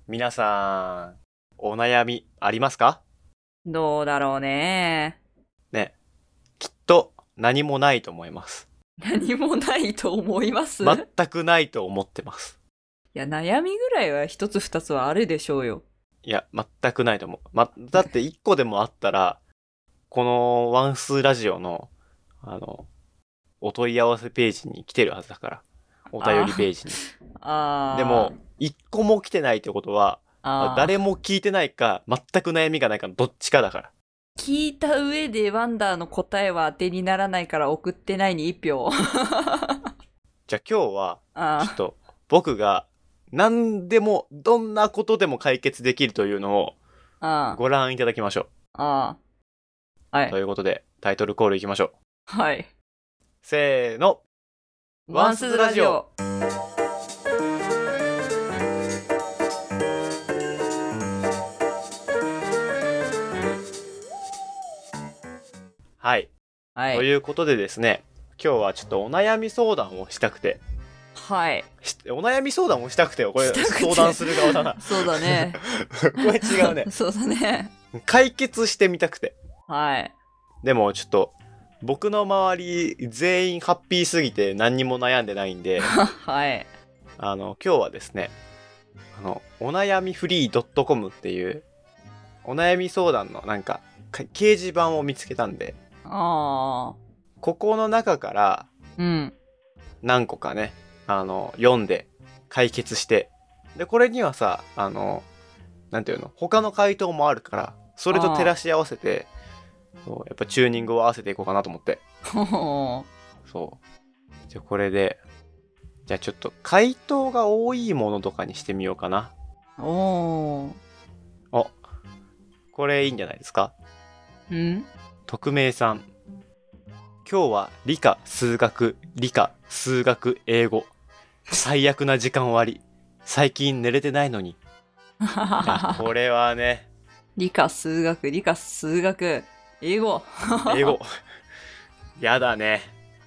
皆さん、お悩みありますか？ どうだろうね。 ね、きっと何もないと思います。 何もないと思います？ 全くないと思ってます。 いや、悩みぐらいは一つ二つはあるでしょうよ。 いや、全くないと思う。だって一個でもあったら、このワンスーラジオの、お問い合わせページに来てるはずだから。お便りページに。でも、一個も来てないってことは、誰も聞いてないか、全く悩みがないかのどっちかだから。 聞いた上でワンダーの答えは当てにならないから送ってないに一票。 じゃあ今日は、ちょっと僕が何でも、どんなことでも解決できるというのをご覧いただきましょう。 はい。 ということで、タイトルコールいきましょう。 はい。 せーの。 ワンスズラジオ。 はい。ということでですね、今日はちょっとお悩み相談をしたくて。 はい。 お悩み相談をしたくてよ。これ相談する側だな。 そうだね。 これ違うね。 そうだね。 解決してみたくて。 はい。 でもちょっと、僕の周り全員ハッピーすぎて何にも悩んでないんで。 はい。 今日はですね、お悩みフリー .com っていう、お悩み相談のなんか、掲示板を見つけたんで、ここの中から、何個かね、読んで解決して、で、これにはさ、なんていうの、他の回答もあるから、それと照らし合わせて、そうやっぱチューニングを合わせていこうかなと思って。そう。じゃあこれで、じゃあちょっと回答が多いものとかにしてみようかな。これいいんじゃないですか？匿名さん。今日は理科、数学、英語。最悪な時間割。最近寝れてないのに。これはね。 理科、数学、英語。 英語。やだね。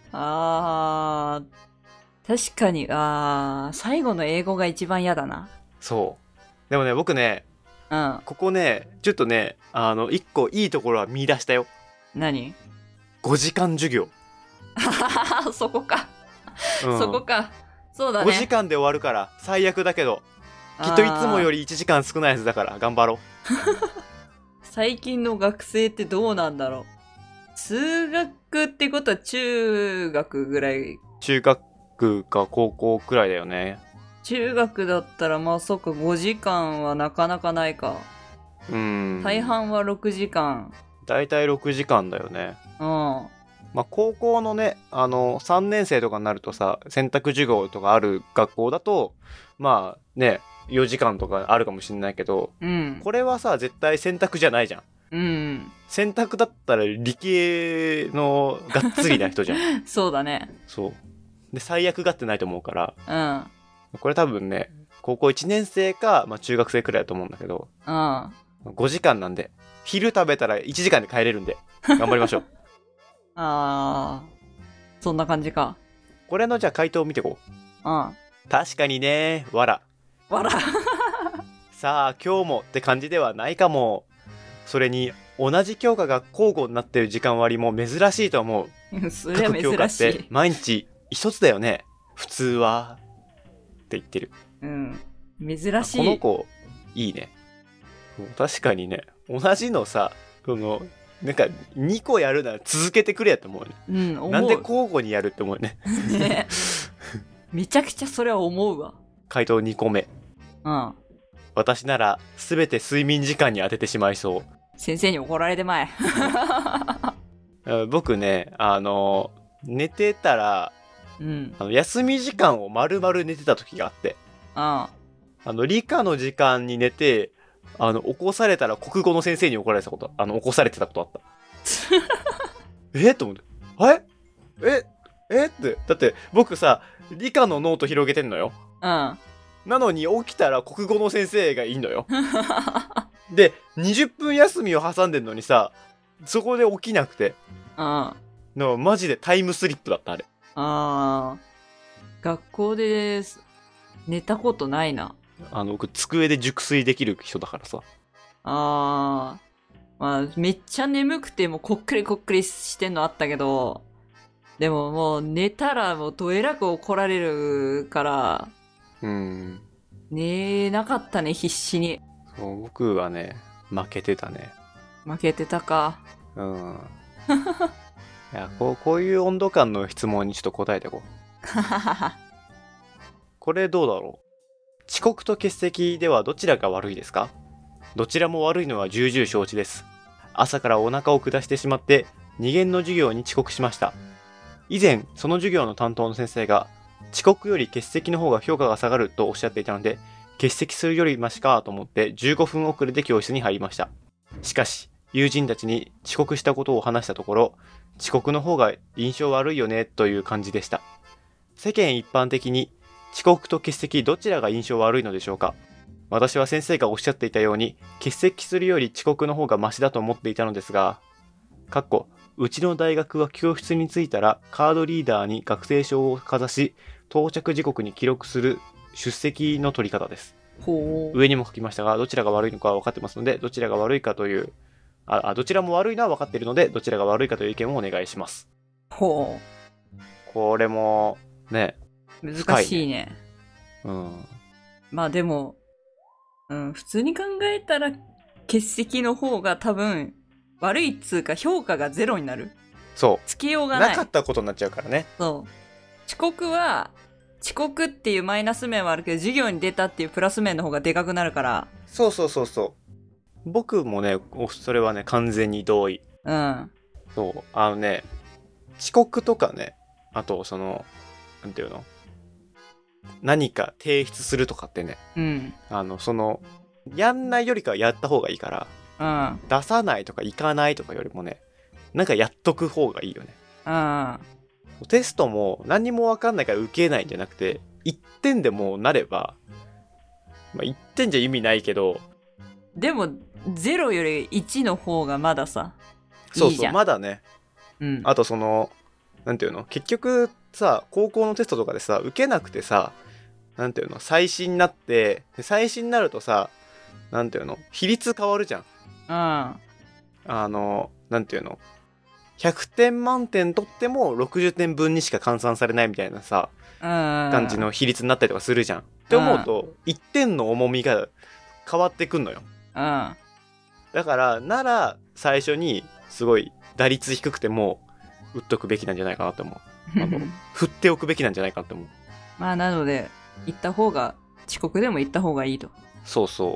確かに、最後の英語が一番やだな。 そう。でもね、僕ね、ここね、ちょっとね、一個いいところは見出したよ。 何 ？5時間授業。 そこか。そこか。そうだね。 5時間で終わるから最悪だけど、きっといつもより1時間少ないやつだから頑張ろう。 最近の学生ってどうなんだろう。数学ってことは中学ぐらい。 中学か高校くらいだよね。 中学だったらまあそっか、5時間はなかなかないか。大半は6時間。 だいたい6時間だよね。まあ高校のね、3年生とかになるとさ、選択授業とかある学校だと、まあね、4時間とかあるかもしれないけど、これはさ、絶対選択じゃないじゃん。選択だったら理系のがっつりな人じゃん。 そうだね。 そう。で、最悪がってないと思うから、これ多分ね、高校1年生か、まあ中学生くらいだと思うんだけど、5時間なんで、昼食べたら1時間で帰れるんで、頑張りましょう。 そんな感じか。 これのじゃあ回答を見てこう。確かにね、わら。さあ、今日もって感じではないかも。それに、同じ教科が交互になってる時間割も珍しいと思う。それは珍しい。各教科って毎日一つだよね。普通は。って言ってる。 珍しい。 この子、いいね。確かにね、同じのさ、なんか2個やるなら続けてくれやと思うね。なんで交互にやるって思うね。 ね。めちゃくちゃそれは思うわ。 回答2個目。私なら全て睡眠時間に当ててしまいそう。 先生に怒られてまえ。 僕ね、寝てたら、休み時間を丸々寝てた時があって。理科の時間に寝て、起こされたら国語の先生に怒られたこと、起こされてたことあった。と思って。って。だって僕さ、理科のノート広げてんのよ。なのに起きたら国語の先生がいいのよ。で、20分休みを挟んでんのにさ、そこで起きなくて。マジでタイムスリップだった、あれ。 学校で寝たことないな。 僕机で熟睡できる人だからさ。 まあ、めっちゃ眠くてもこっくりこっくりしてんのあったけど、でももう寝たらもうどえらく怒られるから、寝なかったね、必死に。 そう、僕はね、負けてたね。 負けてたか。 いや、こういう温度感の質問にちょっと答えていこう。これどうだろう。遅刻と欠席ではどちらが悪いですか？どちらも悪いのは重々承知です。朝からお腹を下してしまって2限の授業に遅刻しました。以前、その授業の担当の先生が遅刻より欠席の方が評価が下がるとおっしゃっていたので、欠席するよりマシかと思って15分遅れで教室に入りました。しかし、友人たちに遅刻したことを話したところ、遅刻の方が印象悪いよねという感じでした。世間一般的に遅刻と欠席どちらが印象悪いのでしょうか？私は先生がおっしゃっていたように欠席するより遅刻の方がマシだと思っていたのですが、うちの大学は教室に着いたらカードリーダーに学生証をかざし、到着時刻に記録する出席の取り方です。上にも書きましたが、どちらが悪いのかは分かってますので、どちらが悪いかというどちらも悪いのは分かっているので、どちらが悪いかという意見をお願いします。 これもね、 難しいね。 まあでも、普通に考えたら欠席の方が多分悪いっつうか評価がゼロになる。 そう。 つけようがない。 なかったことになっちゃうからね。 そう。遅刻っていうマイナス面はあるけど、授業に出たっていうプラス面の方がでかくなるから。 そう。僕もね、それはね、完全に同意。そう。遅刻とかね、あとなんていうの？何か提出するとかってね、やんないよりかはやった方がいいから、出さないとか行かないとかよりもね、なんかやっとく方がいいよね。テストも何にも分かんないから受けないんじゃなくて、1点でもなれば、1点じゃ意味ないけど、 でも0より1の方がまださ、 そうそう、まだね。あとなんていうの？結局さ、高校のテストとかでさ、受けなくてさ、なんていうの？最新になって、最新になるとさ、なんていうの？比率変わるじゃん。なんていうの？100点満点取っても60点分にしか換算されないみたいなさ、感じの比率になったりとかするじゃん。って思うと、1点の重みが変わってくんのよ。だからなら最初にすごい打率低くても打っとくべきなんじゃないかなと思う。振っておくべきなんじゃないかなと思う。 なので行った方が、遅刻でも行った方がいいと。 そうそう。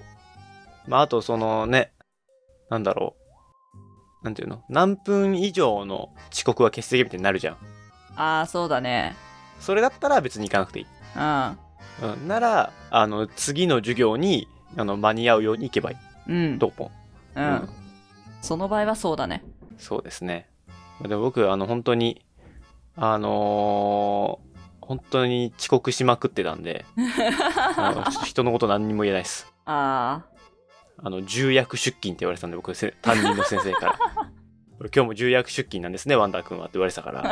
あとなんだろう、なんていうの、何分以上の遅刻は欠席みたいになるじゃん。 そうだね。 それだったら別に行かなくていい。なら次の授業に間に合うように行けばいい、と思う。 その場合はそうだね。 そうですね。でも僕本当に本当に遅刻しまくってたんで人のこと何にも言えないです。重役出勤って言われてたんで、僕担任の先生から今日も重役出勤なんですねワンダー君はって言われてたから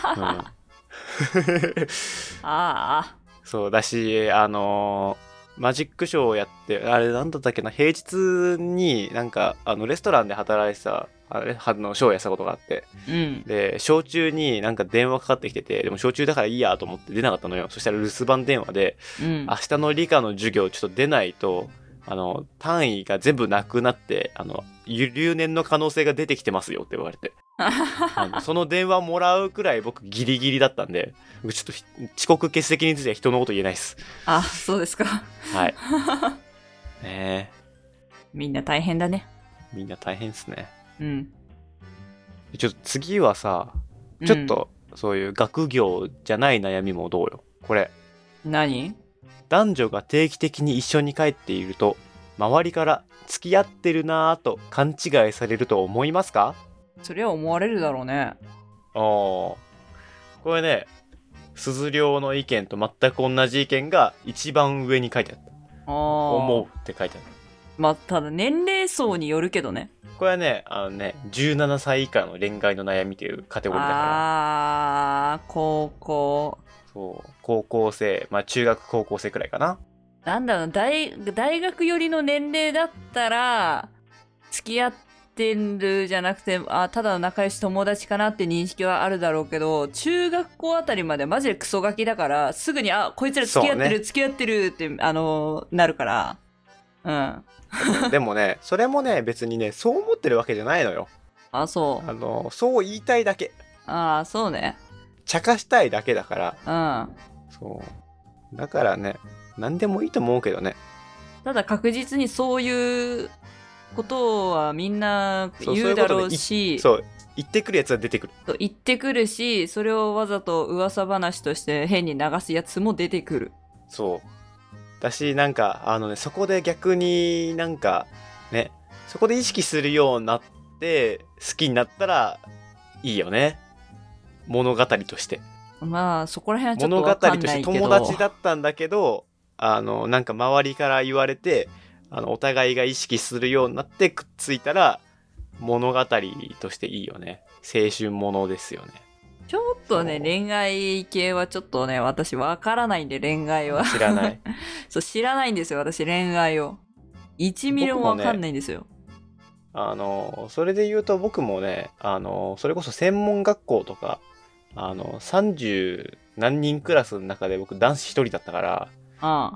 そうだし、マジックショーをやって、あれなんだったっけな、平日になんかレストランで働いてたショーをやったことがあって、でショー中になんか電話かかってきてて、でもショー中だからいいやと思って出なかったのよ。そしたら留守番電話で、明日の理科の授業ちょっと出ないと単位が全部なくなって留年の可能性が出てきてますよって言われてその電話もらうくらい僕ギリギリだったんで、ちょっと遅刻欠席については人のこと言えないです。 そうですか。 はいね。 みんな大変だね。 みんな大変ですね。ちょっと次はさ、ちょっとそういう学業じゃない悩みもどうよ。これ何？ 男女が定期的に一緒に帰っていると周りから付き合ってるなぁと勘違いされると思いますか？ それは思われるだろうね。 これね、鈴涼の意見と全く同じ意見が一番上に書いてあった。思うって書いてある。 ただ年齢層によるけどね。 これはね、17歳以下の恋愛の悩みというカテゴリーだから。 高校。 そう、高校生、中学高校生くらいかな。 なんだろう、大学寄りの年齢だったら、付き合ってるじゃなくて、ただの仲良し友達かなって認識はあるだろうけど、中学校あたりまでマジでクソガキだから、すぐに、こいつら付き合ってる、付き合ってるって、なるから、うん。 でもね、それもね、別にね、そう思ってるわけじゃないのよ。 そう。 そう言いたいだけ。 そうね。 茶化したいだけだから。 そう。だからね、何でもいいと思うけどね。 ただ確実にそういうことはみんな言うだろうし、 そう言ってくるやつは出てくる。 言ってくるし、それをわざと噂話として変に流すやつも出てくる。 そう。だし、なんか、そこで逆になんか、ね、そこで意識するようになって、好きになったらいいよね。物語として。 まあ、そこら辺はちょっとわかんないけど。物語として友達だったんだけど、なんか周りから言われて、お互いが意識するようになってくっついたら、物語としていいよね。青春ものですよね。 ちょっとね、恋愛系はちょっとね、私わからないんで、恋愛は。 知らない。 そう、知らないんですよ、私、恋愛を。1ミリもわかんないんですよ。 それで言うと僕もね、それこそ専門学校とか、30何人クラスの中で僕男子1人だったから、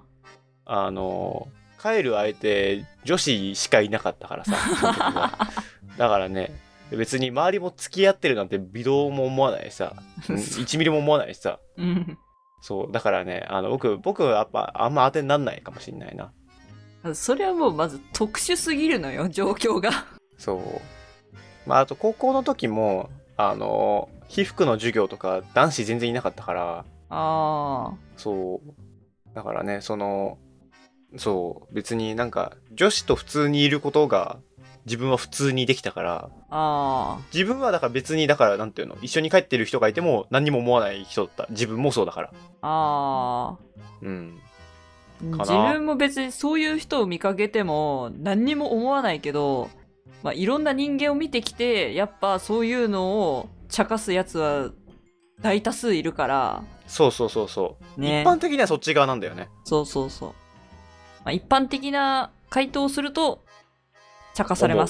帰る相手女子しかいなかったからさ、その時は。だからね、別に周りも付き合ってるなんて微動も思わないしさ、1ミリも思わないしさ。そう、だからね、僕はやっぱあんま当てになんないかもしんないな。 それはもうまず特殊すぎるのよ、状況が。 そう。まあ、あと高校の時も、被服の授業とか男子全然いなかったから。そう。だからね、そう、別になんか女子と普通にいることが自分は普通にできたから、自分はだから別にだからなんていうの、一緒に帰ってる人がいても何にも思わない人だった。自分もそうだから。うん。 自分も別にそういう人を見かけても何にも思わないけど、まあ、いろんな人間を見てきて、やっぱそういうのを茶化すやつは大多数いるから。 そう、ね。一般的にはそっち側なんだよね。 そう。まあ、一般的な回答をすると茶化されます。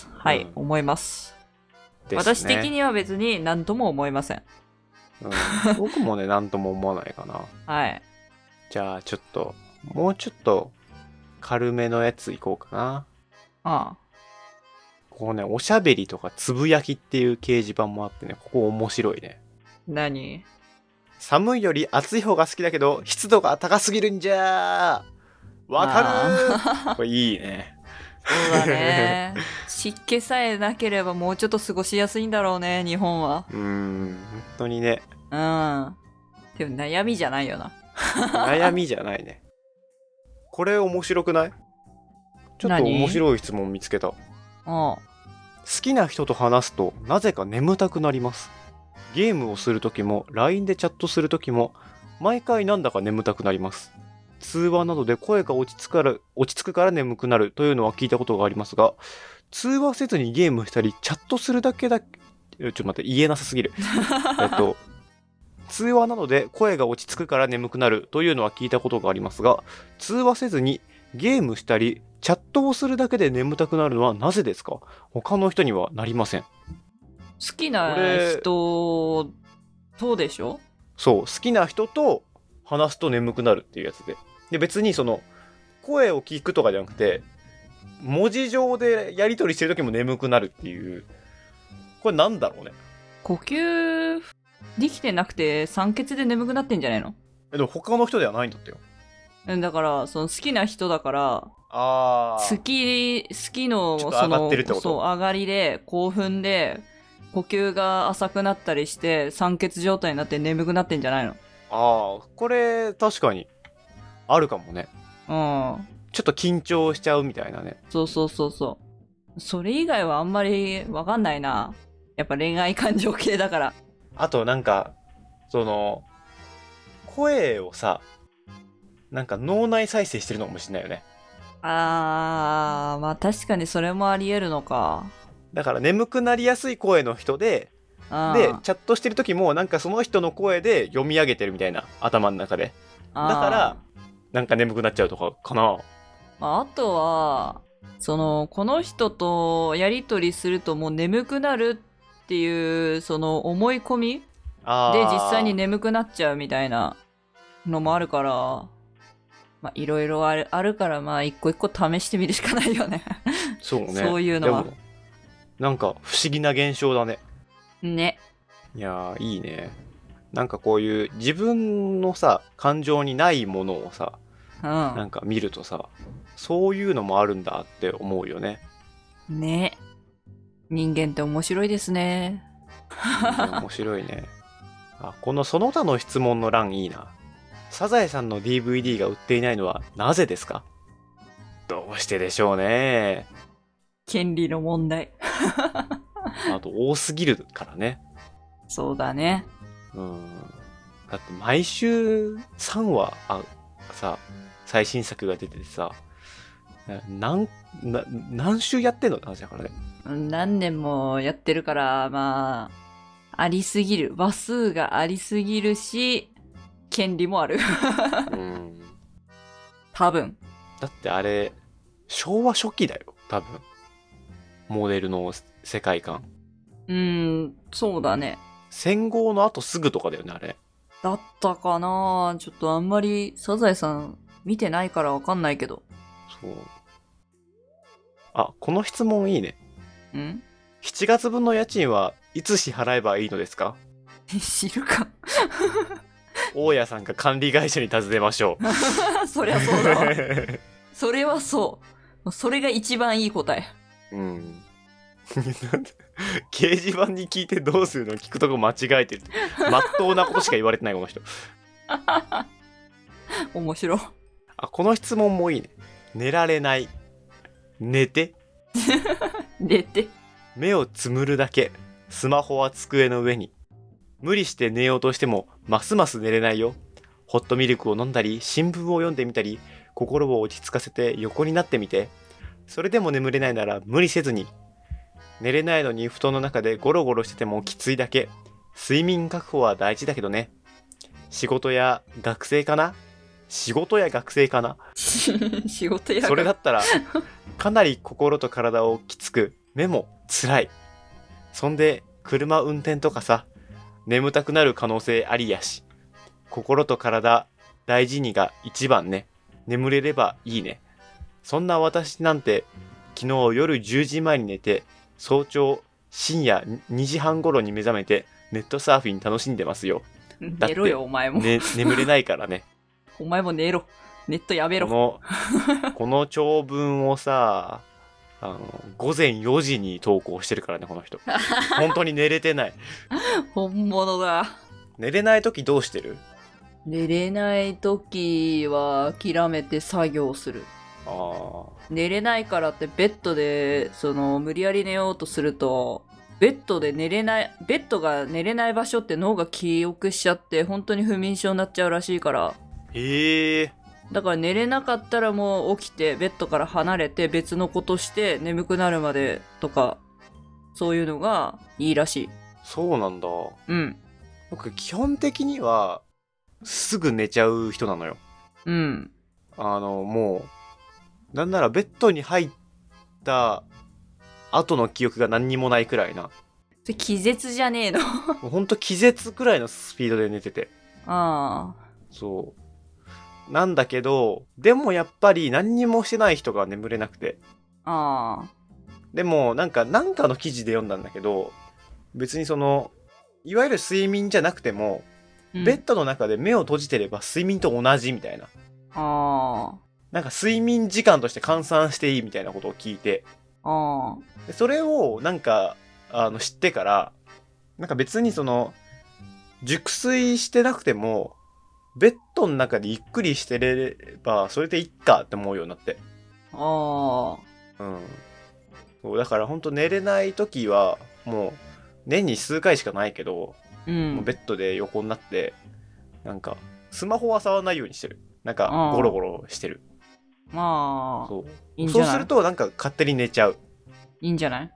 はい、思います。私的には別に何とも思いません。 僕もね、何とも思わないかな。 はい。 じゃあちょっともうちょっと軽めのやついこうかな。ここね、おしゃべりとかつぶやきっていう掲示板もあってね、ここ面白いね。 何？ 寒いより暑い方が好きだけど湿度が高すぎるんじゃー。わかるこれいいね。 そうだね。湿気さえなければもうちょっと過ごしやすいんだろうね、日本は。 本当にね。 でも悩みじゃないよな。 悩みじゃないね。これ面白くない？ちょっと面白い質問見つけた。好きな人と話すとなぜか眠たくなります。ゲームをするときも LINE でチャットするときも毎回なんだか眠たくなります。通話などで声が落ち着くから眠くなるというのは聞いたことがありますが、通話せずにゲームしたりチャットするだけちょっと待って、言えなさすぎる。通話などで声が落ち着くから眠くなるというのは聞いたことがありますが、通話せずにゲームしたりチャットをするだけで眠たくなるのはなぜですか？他の人にはなりません。 好きな人とでしょ？ そう、好きな人と話すと眠くなるっていうやつで。で、別にその声を聞くとかじゃなくて、文字上でやり取りしてる時も眠くなるっていう。これなんだろうね。 呼吸できてなくて酸欠で眠くなってんじゃないの？ でも他の人ではないんだったよ。 だからその好きな人だから、好きのその上がりで興奮で呼吸が浅くなったりして酸欠状態になって眠くなってんじゃないの？ これ確かにあるかもね。ちょっと緊張しちゃうみたいなね。 そう。それ以外はあんまりわかんないな。やっぱ恋愛感情系だから。 あとなんかその声をさ、なんか脳内再生してるのかもしれないよね。 まあ確かにそれもあり得るのか。 だから眠くなりやすい声の人でチャットしてる時もなんかその人の声で読み上げてるみたいな、頭の中で。だからなんか眠くなっちゃうとかかな。 あとは、この人とやりとりするともう眠くなるっていう、思い込みで実際に眠くなっちゃうみたいなのもあるから、まあ、いろいろあるから、まあ、一個一個試してみるしかないよね。 そうね。 そういうのは。 でもなんか不思議な現象だね。 ね。 いやー、いいね。なんかこういう自分のさ、感情にないものをさ、なんか見るとさ、そういうのもあるんだって思うよね。 ね。人間って面白いですね。 面白いね。あ、このその他の質問の欄いいな。サザエさんの DVD が売っていないのはなぜですか？どうしてでしょうね。 権利の問題。 あと多すぎるからね。 そうだね。 だって毎週3話さ、最新作が出ててさ、何週やってんのって話だからね。 何年もやってるから、まあ、ありすぎる。話数がありすぎるし、権利もある。多分。 だってあれ、昭和初期だよ、多分。モデルの世界観。 そうだね。 戦後の後すぐとかだよね、あれ。 だったかな？ちょっとあんまりサザエさん見てないからわかんないけど。 そう。あ、この質問いいね。 ん？ 7月分の家賃はいつ支払えばいいのですか？ 知るか。 大家さんが管理会社に尋ねましょう。そりゃそうだわ。それはそう。それが一番いい答え。 掲示板に聞いてどうするの聞くとこ間違えてる。まっとうなことしか言われてないこの人。 面白い。 あ、この質問もいいね。寝られない。寝て。 寝て。 目をつむるだけ。スマホは机の上に。無理して寝ようとしてもますます寝れないよ。ホットミルクを飲んだり、新聞を読んでみたり、心を落ち着かせて横になってみて。それでも眠れないなら無理せずに。寝れないのに布団の中でゴロゴロしててもきついだけ。睡眠確保は大事だけどね。仕事や学生かな？仕事や学生かな？ 仕事やそれだったらかなり心と体をきつく、目も辛い。そんで車運転とかさ、眠たくなる可能性ありやし。心と体大事にが一番ね。眠れればいいね。そんな私なんて昨日夜10時前に寝て、早朝深夜2時半頃に目覚めてネットサーフィン楽しんでますよ。 寝ろよお前も、 眠れないからね。 お前も寝ろ。ネットやめろ。 この長文をさ、午前4時に投稿してるからね、この人。本当に寝れてない。 本物だ。 寝れない時どうしてる？ 寝れない時は諦めて作業する。寝れないからってベッドで無理やり寝ようとすると、ベッドが寝れない場所って脳が記憶しちゃって本当に不眠症になっちゃうらしいから。だから寝れなかったらもう起きてベッドから離れて別のことして眠くなるまでとか、そういうのがいいらしい。 そうなんだ。僕基本的にはすぐ寝ちゃう人なのよ。もうなんならベッドに入った後の記憶が何にもないくらいな。 それ気絶じゃねえの？ ほんと気絶くらいのスピードで寝てて。そうなんだけど、でもやっぱり何にもしてない人が眠れなくて。でもなんかの記事で読んだんだけど、別にいわゆる睡眠じゃなくても、ベッドの中で目を閉じてれば睡眠と同じみたいな。なんか睡眠時間として換算していいみたいなことを聞いて、それをなんか知ってから、なんか別に熟睡してなくてもベッドの中でゆっくりしてればそれでいっかって思うようになって。そうだからほんと寝れない時はもう年に数回しかないけど、もうベッドで横になってなんかスマホは触らないようにしてる。なんかゴロゴロしてる。そうするとなんか勝手に寝ちゃう。 いいんじゃない？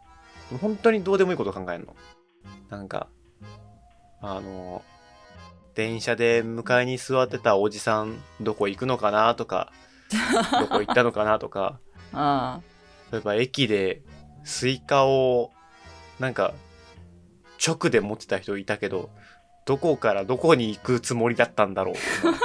本当にどうでもいいこと考えるの。なんか電車で迎えに座ってたおじさんどこ行くのかなとかどこ行ったのかなとかあ例えば駅でスイカをなんか直で持ってた人いたけどどこからどこに行くつもりだったんだろう、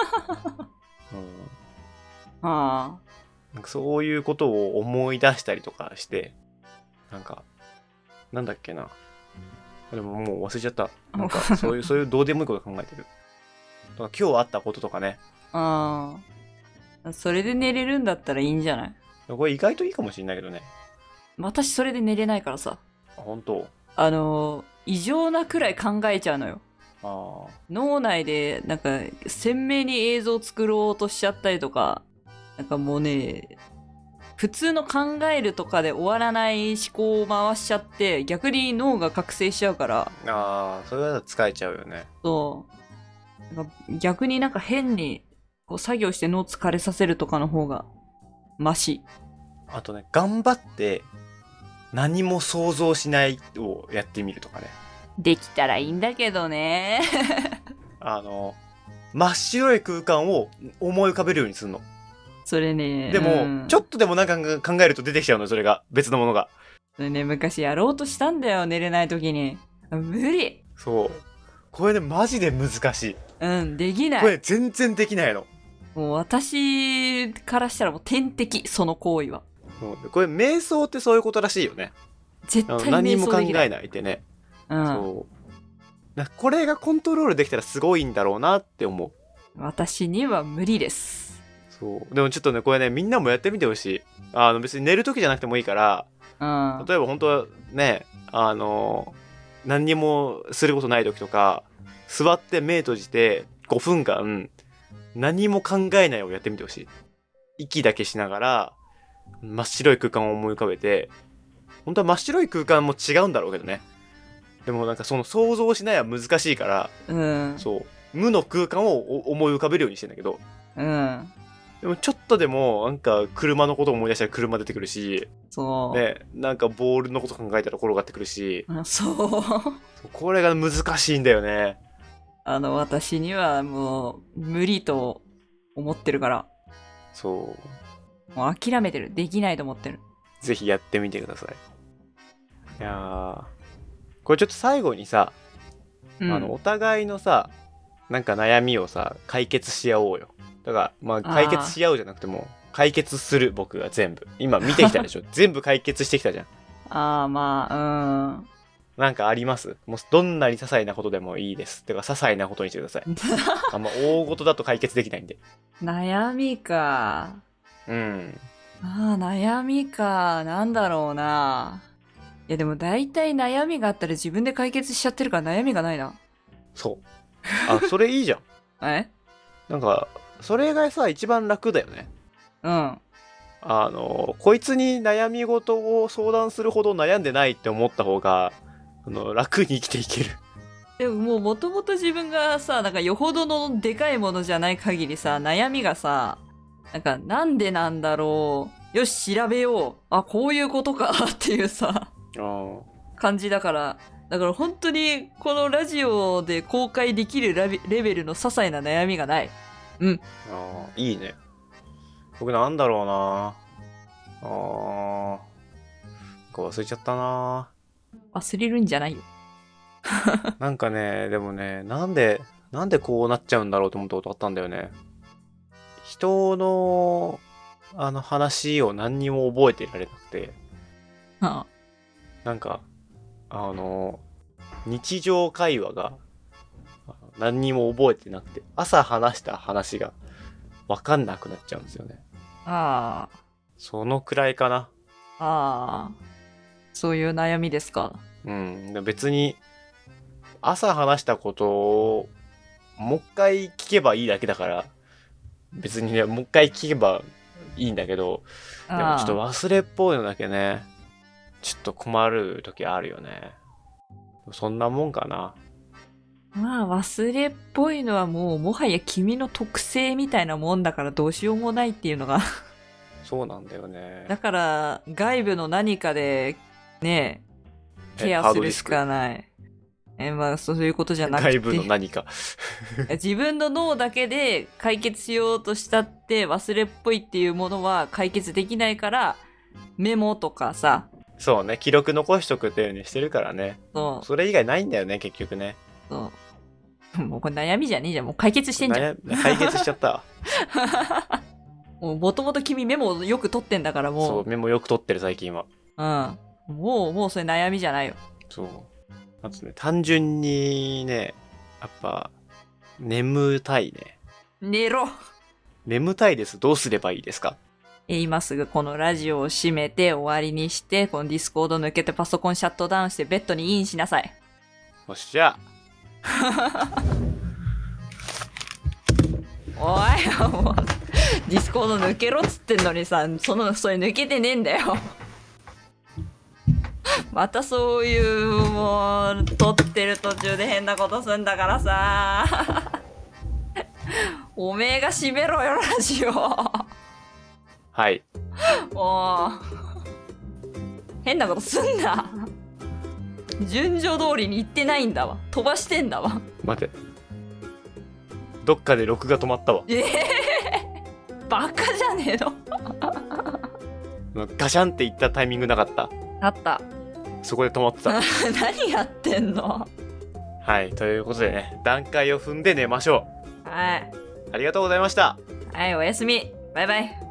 あなんかそういうことを思い出したりとかしてなんかなんだっけなでももう忘れちゃったなんかそういうどうでもいいこと考えてるだから今日あったこととかねあそれで寝れるんだったらいいんじゃない？ これ意外といいかもしれないけどね。 私それで寝れないからさ。 本当？ 異常なくらい考えちゃうのよ。脳内でなんか鮮明に映像を作ろうとしちゃったりとか、なんかもうね、普通の考えるとかで終わらない思考を回しちゃって逆に脳が覚醒しちゃうから。 それは使えちゃうよね。 そう。なんか逆になんか変にこう作業して脳疲れさせるとかの方がマシ。 あとね、頑張って何も想像しないをやってみるとかね。 できたらいいんだけどね。 真っ白い空間を思い浮かべるようにするの。 それね。 でも、ちょっとでもなんか考えると出てきちゃうの、それが。別のものが。 それね、昔やろうとしたんだよ、寝れない時に。無理。 そう。これね、マジで難しい。 できない。 これ全然できないの。 もう私からしたらもう天敵、その行為は。 これ瞑想ってそういうことらしいよね。 絶対瞑想できない。 何も考えないでね。そうこれがコントロールできたらすごいんだろうなって思う。 私には無理です。 そうでもちょっとねこれねみんなもやってみてほしい。別に寝る時じゃなくてもいいから、例えば本当はね何にもすることない時とか座って目閉じて5分間何も考えないをやってみてほしい。息だけしながら真っ白い空間を思い浮かべて、本当は真っ白い空間も違うんだろうけどね。でもなんかその想像しないは難しいから、そう無の空間を思い浮かべるようにしてんだけど、でもちょっとでもなんか車のことを思い出したら車出てくるし、ね、なんかボールのこと考えたら転がってくるし、これが難しいんだよね。 私にはもう無理と思ってるから。もう諦めてる。できないと思ってる。 ぜひやってみてください。いやこれちょっと最後にさ、お互いのさなんか悩みをさ解決し合おうよ。だからまあ解決し合うじゃなくても解決する。僕が全部今見てきたでしょ。全部解決してきたじゃん。なんかあります？もうどんなに些細なことでもいいです。てか些細なことにしてください。あんま大事だと解決できないんで。 悩みか。悩みか。なんだろうな。いやでも大体悩みがあったら自分で解決しちゃってるから悩みがないな。 そう。それいいじゃん。なんかそれがさ一番楽だよね。こいつに悩み事を相談するほど悩んでないって思った方が楽に生きていける。 でももともと自分がさなんかよほどのでかいものじゃない限りさ悩みがさなんでなんだろう、よし調べよう、こういうことかっていうさ感じだから本当にこのラジオで公開できるレベルの些細な悩みがない。 いいね。僕なんだろうな。忘れちゃったな。 忘れるんじゃないよ。 なんかね、でもね、なんでこうなっちゃうんだろうと思ったことあったんだよね。人の話を何にも覚えていられなくて、なんか日常会話が何にも覚えてなくて、朝話した話が分かんなくなっちゃうんですよね。そのくらいかな。 そういう悩みですか。 別に朝話したことをもう一回聞けばいいだけだから、別にねもう一回聞けばいいんだけど、でもちょっと忘れっぽいのだけね、ちょっと困る時あるよね。そんなもんかな。 忘れっぽいのはもはや君の特性みたいなもんだからどうしようもないっていうのがそうなんだよね。 だから外部の何かでねケアするしかない。 まあそういうことじゃなくて、 外部の何か自分の脳だけで解決しようとしたって忘れっぽいっていうものは解決できないから、メモとかさ、 そうね、記録残しとくっていうようにしてるからね。 そうそれ以外ないんだよね、結局ね。 そうもうこれ悩みじゃねえじゃん。もう解決してんじゃん。 解決しちゃったわ。 もともと君メモをよく取ってんだからもう。 そう、メモよく取ってる最近は。 うん。もうそれ悩みじゃないよ。 そう。あとね、単純にね、やっぱ、眠たいね。 寝ろ。 眠たいです。どうすればいいですか？ 今すぐこのラジオを閉めて終わりにして、このディスコード抜けてパソコンシャットダウンしてベッドにインしなさい。 おっしゃ。 おい、もうディスコード抜けろっつってんのにさ、それ抜けてねえんだよ。またそういうもう撮ってる途中で変なことすんだからさ。おめえが閉めろよラジオ。 はい。 もう変なことすんな。順序通りに行ってないんだわ。飛ばしてんだわ。 待て。どっかで録画止まったわ。 バカじゃねえの。 ガシャンっていったタイミングなかった？ あった。 そこで止まってた。 何やってんの？ はい、ということでね、段階を踏んで寝ましょはい。 う。ありがとうございました。 はい、おやすみ。バイバイ。